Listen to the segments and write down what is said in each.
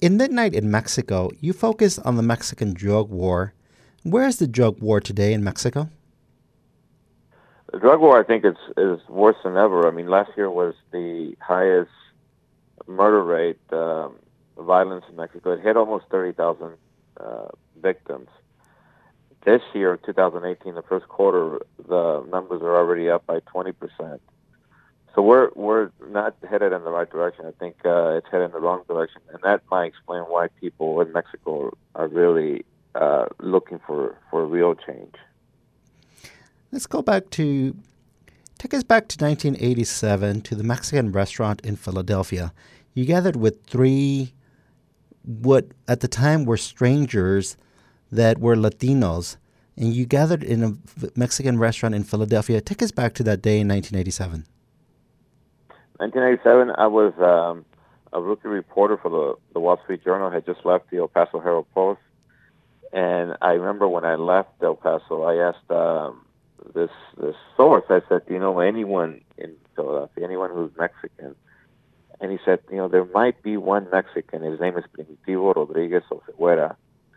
In Midnight in Mexico, you focus on the Mexican drug war. Where is the drug war today in Mexico? The drug war, I think, is worse than ever. I mean, last year was the highest murder rate, violence in Mexico. It hit almost 30,000 victims. This year, 2018, the first quarter, the numbers are already up by 20%. So we're not headed in the right direction. I think it's headed in the wrong direction, and that might explain why people in Mexico are really looking for real change. Let's go back to take us back to 1987 to the Mexican restaurant in Philadelphia. You gathered with three what at the time were strangers that were Latinos, and you gathered in a Mexican restaurant in Philadelphia. Take us back to that day in 1987. 1987, I was a rookie reporter for the Wall Street Journal. I had just left the El Paso Herald Post, and I remember when I left El Paso, I asked this source. I said, "Do you know anyone in Philadelphia, anyone who's Mexican?" And he said, there might be one Mexican. His name is Primitivo Rodriguez Oseguera,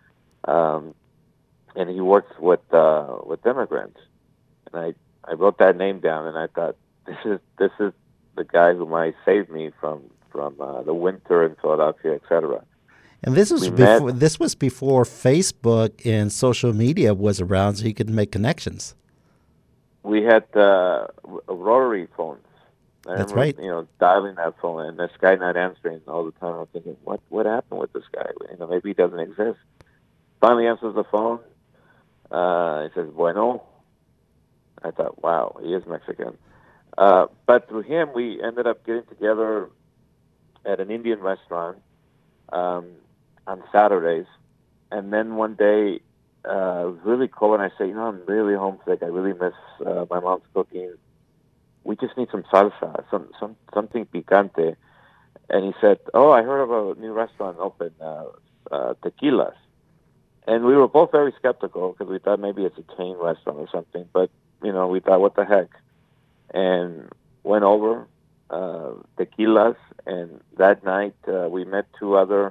and he works with immigrants. And I wrote that name down, and I thought, this is the guy who might save me from the winter in Philadelphia, etc. And this was We met. before Facebook and social media was around, so you could make connections. We had rotary phones. I That's remember, right. dialing that phone and this guy not answering all the time. I'm thinking, what happened with this guy? Maybe he doesn't exist. Finally answers the phone. He says, "Bueno." I thought, wow, he is Mexican. But through him, we ended up getting together at an Indian restaurant on Saturdays. And then one day, it was really cold, and I said, I'm really homesick. I really miss my mom's cooking. We just need some salsa, something picante. And he said, "Oh, I heard of a new restaurant open, Tequilas." And we were both very skeptical because we thought maybe it's a chain restaurant or something. But, we thought, what the heck? And went over Tequilas, and that night we met two other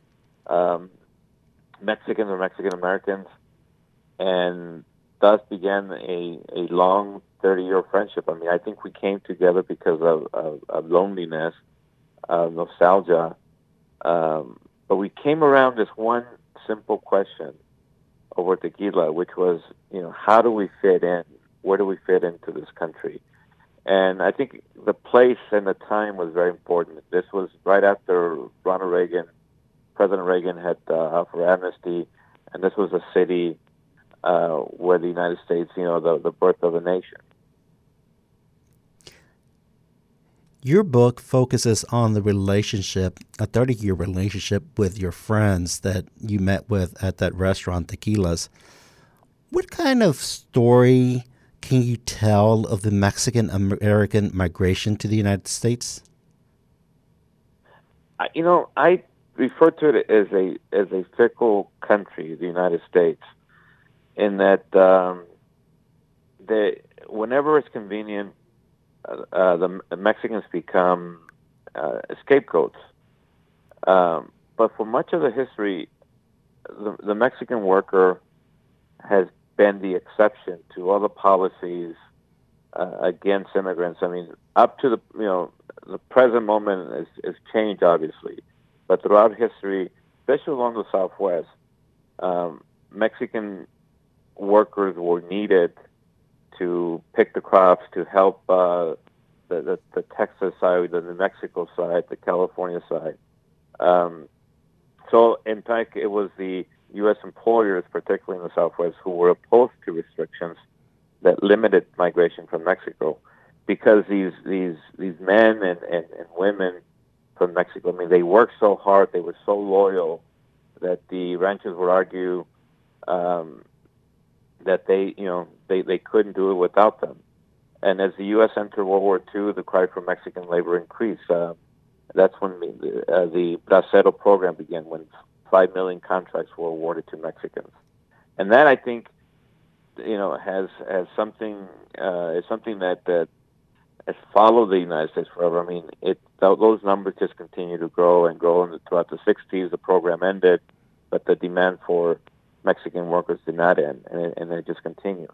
Mexicans or Mexican Americans, and thus began a long 30-year friendship. I mean, I think we came together because of loneliness, nostalgia, but we came around this one simple question over tequila, which was, how do we fit in? Where do we fit into this country? And I think the place and the time was very important. This was right after President Reagan had offered amnesty, and this was a city where the United States, the birth of a nation. Your book focuses on the relationship, a 30-year relationship with your friends that you met with at that restaurant, Tequilas. What kind of story can you tell of the Mexican American migration to the United States? I refer to it as a fickle country, the United States, in that whenever it's convenient, the Mexicans become scapegoats. But for much of the history, the Mexican worker has been the exception to all the policies against immigrants. I mean, up to the present moment is changed, obviously, but throughout history, especially along the Southwest, Mexican workers were needed to pick the crops, to help the Texas side, the New Mexico side, the California side. So, in fact, it was the U.S. employers, particularly in the Southwest, who were opposed to restrictions that limited migration from Mexico, because these men and women from Mexico, I mean, they worked so hard, they were so loyal that the ranchers would argue that they couldn't do it without them. And as the U.S. entered World War II, the cry for Mexican labor increased. That's when the Bracero program began, when 5 million contracts were awarded to Mexicans. And that, I think, has something is something that has followed the United States forever. I mean, those numbers just continue to grow and grow. And throughout the 60s, the program ended, but the demand for Mexican workers did not end, and they just continue.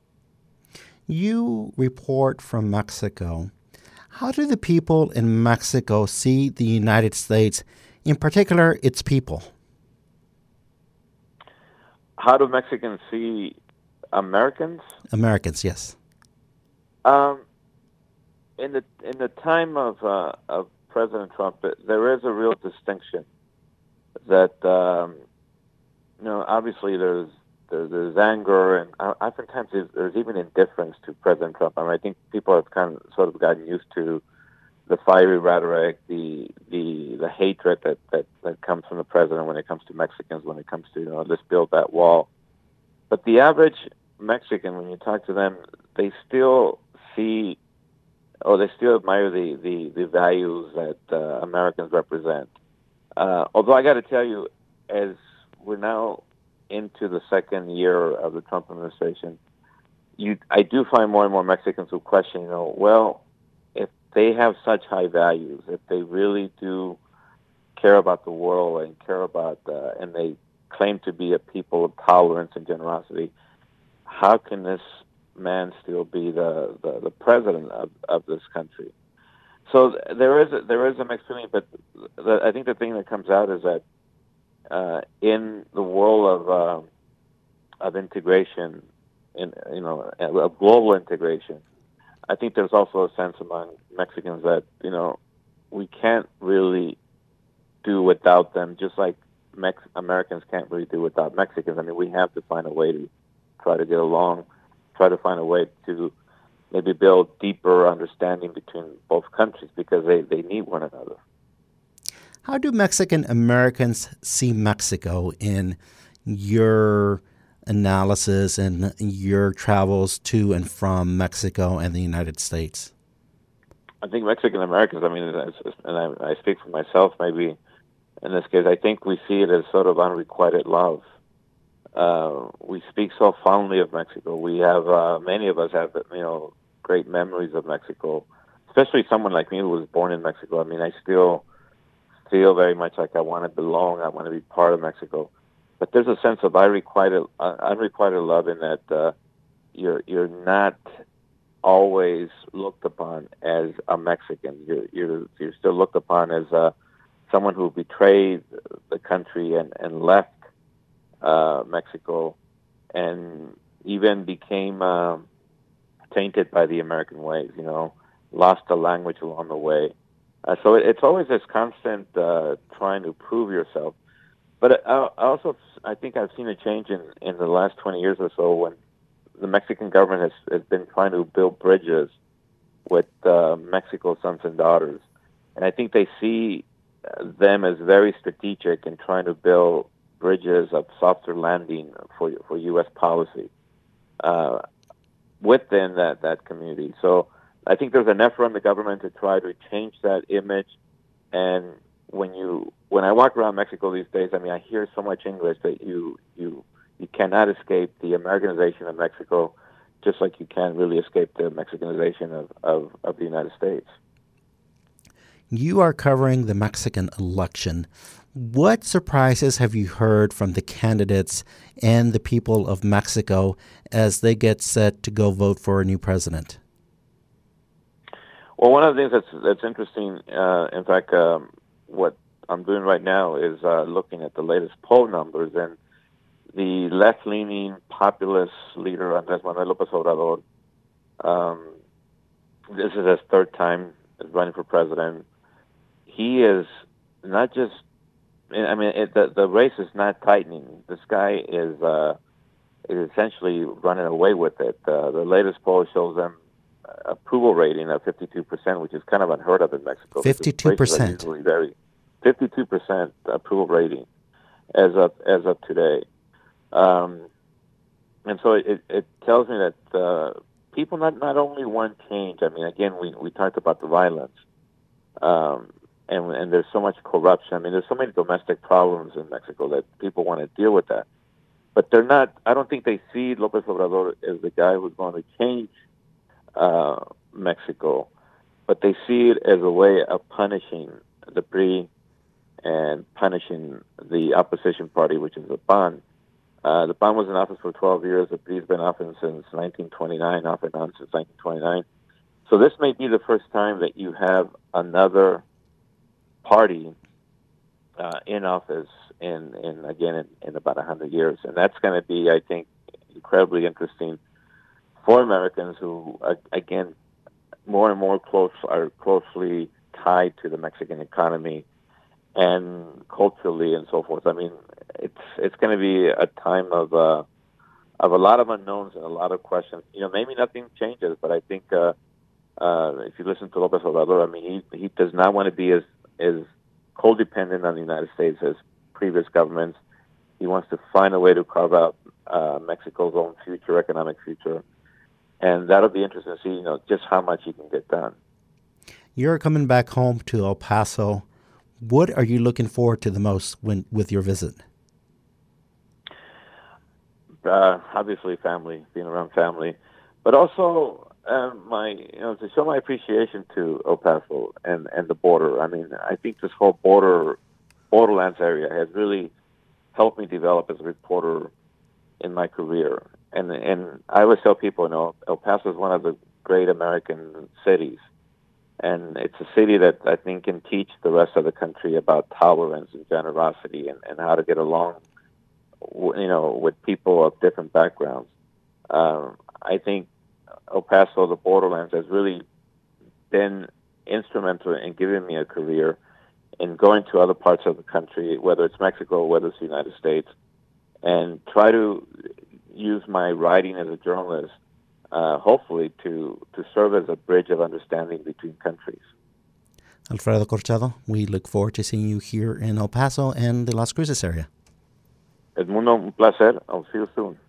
You report from Mexico. How do the people in Mexico see the United States, in particular its people? How do Mexicans see Americans? Americans, yes. In the time of President Trump, there is a real distinction that obviously there's anger, and oftentimes there's even indifference to President Trump. I mean, I think people have kind of sort of gotten used to the fiery rhetoric, the hatred that comes from the president when it comes to Mexicans, when it comes to let's build that wall. But the average Mexican, when you talk to them, they still see, or they still admire the values that Americans represent. Although I got to tell you, as we're now into the second year of the Trump administration, I do find more and more Mexicans who question, well, if they have such high values, if they really do care about the world and care about, and they claim to be a people of tolerance and generosity, how can this man still be the president of this country? So there is a mixed feeling, but I think the thing that comes out is that in the world of integration, of global integration, I think there's also a sense among Mexicans that we can't really do without them, just like Americans can't really do without Mexicans. I mean, we have to find a way to try to get along, try to find a way to maybe build deeper understanding between both countries because they need one another. How do Mexican Americans see Mexico in your analysis and your travels to and from Mexico and the United States? I think Mexican Americans, I mean, and I speak for myself maybe in this case, I think we see it as sort of unrequited love. We speak so fondly of Mexico. We have, many of us have, great memories of Mexico, especially someone like me who was born in Mexico. I mean, I still feel very much like I want to belong. I want to be part of Mexico. But there's a sense of unrequited love in that you're not always looked upon as a Mexican. You're still looked upon as someone who betrayed the country and left Mexico and even became tainted by the American ways, lost the language along the way. So it's always this constant trying to prove yourself. But I think I've seen a change in the last 20 years or so when the Mexican government has been trying to build bridges with Mexico's sons and daughters. And I think they see them as very strategic in trying to build bridges of softer landing for U.S. policy within that community. So I think there's an effort on the government to try to change that image. And when I walk around Mexico these days, I mean, I hear so much English that you cannot escape the Americanization of Mexico, just like you can't really escape the Mexicanization of the United States. You are covering the Mexican election. What surprises have you heard from the candidates and the people of Mexico as they get set to go vote for a new president? Well, one of the things that's interesting, in fact, what I'm doing right now is looking at the latest poll numbers, and the left-leaning populist leader, Andrés Manuel López Obrador, this is his third time running for president. He is not just, I mean, the race is not tightening. This guy is essentially running away with it. The latest poll shows them approval rating of 52%, which is kind of unheard of in Mexico. 52%. Usually 52% approval rating as of today. And so it tells me that people not only want change. I mean, again, we talked about the violence, and there's so much corruption. I mean, there's so many domestic problems in Mexico that people want to deal with that. But they're not. I don't think they see López Obrador as the guy who's going to change Mexico. but they see it as a way of punishing the PRI and punishing the opposition party, which is the PAN. The PAN was in office for 12 years. The PRI has been in office since 1929, off and on since 1929. So this may be the first time that you have another party in office in about 100 years. And that's going to be, I think, incredibly interesting for Americans who, again, more and more are closely tied to the Mexican economy and culturally and so forth. I mean, it's going to be a time of a lot of unknowns and a lot of questions. You know, maybe nothing changes, but I think if you listen to López Obrador, I mean, he does not want to be as codependent on the United States as previous governments. He wants to find a way to carve out Mexico's own future, economic future, and that'll be interesting to see, you know, just how much he can get done. You're coming back home to El Paso. What are you looking forward to the most with your visit? Obviously, family, being around family, but also to show my appreciation to El Paso and the border. I mean, I think this whole borderlands area has really helped me develop as a reporter in my career. And I always tell people, you know, El Paso is one of the great American cities. And it's a city that I think can teach the rest of the country about tolerance and generosity and how to get along, you know, with people of different backgrounds. I think El Paso, the borderlands, has really been instrumental in giving me a career in going to other parts of the country, whether it's Mexico, whether it's the United States, and try to use my writing as a journalist, hopefully, to serve as a bridge of understanding between countries. Alfredo Corchado, we look forward to seeing you here in El Paso and the Las Cruces area. Edmundo, un placer. I'll see you soon.